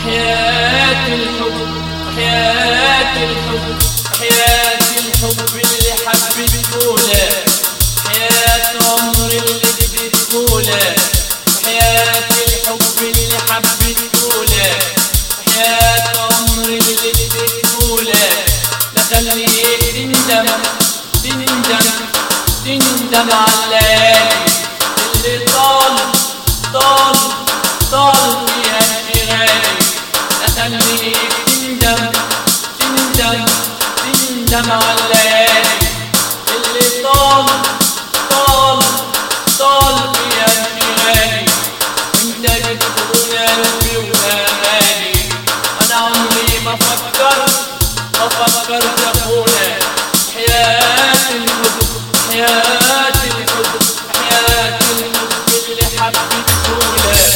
حياة الحب حياة الحب حياة الحب اللي حبيتهوله، حياة عمر اللي اديتهوله، حياة الحب اللي حبيتهوله، حياة عمر اللي اديتهوله. لا خليك تندم تندم تندم على اللي طال فيها انشغالي. لا خليك تندم تندم تندم على اللي طال فيها انشغالي. وانت بتكون قلبي وامالي، انا عمري ما فكرت اخونك. حياة الحب حياة الحب حياة الحب اللي حبيتهوله.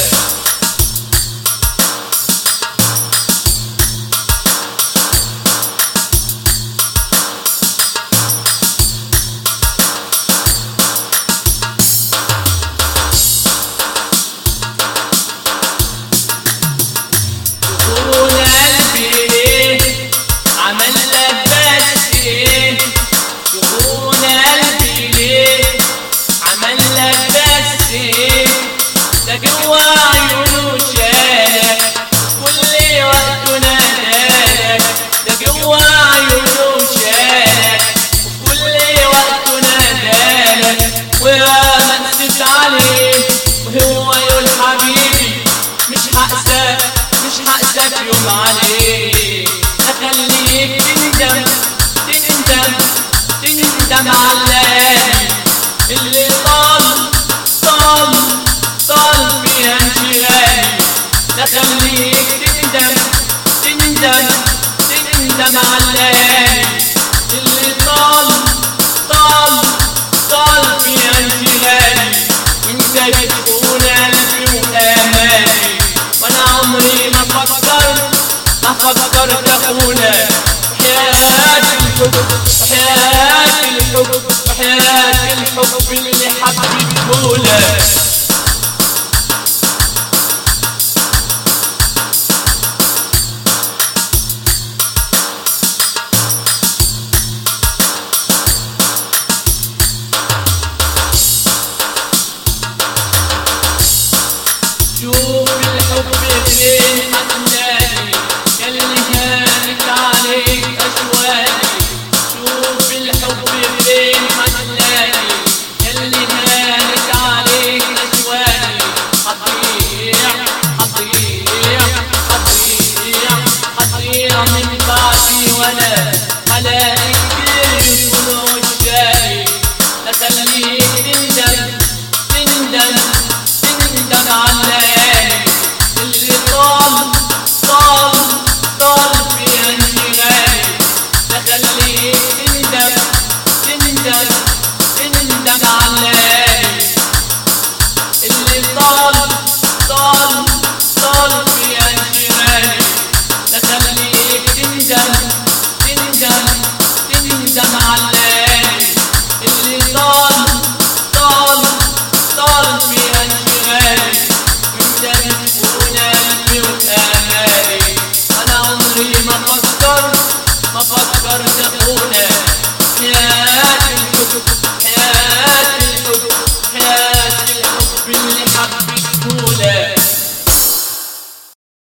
وهو يقول حبيبي مش هقسى في يوم عليه. اخليك تندم على اللي طال فيها انشغالي. اخليك تندم على اللي طال فيها انشغالي. وانت بتكون قلبي وامالي، وانا عمري ما فكرت اخونك. حياة الحب حياة الحب حياة الحب اللي حبيتهوله. شوف الحب فين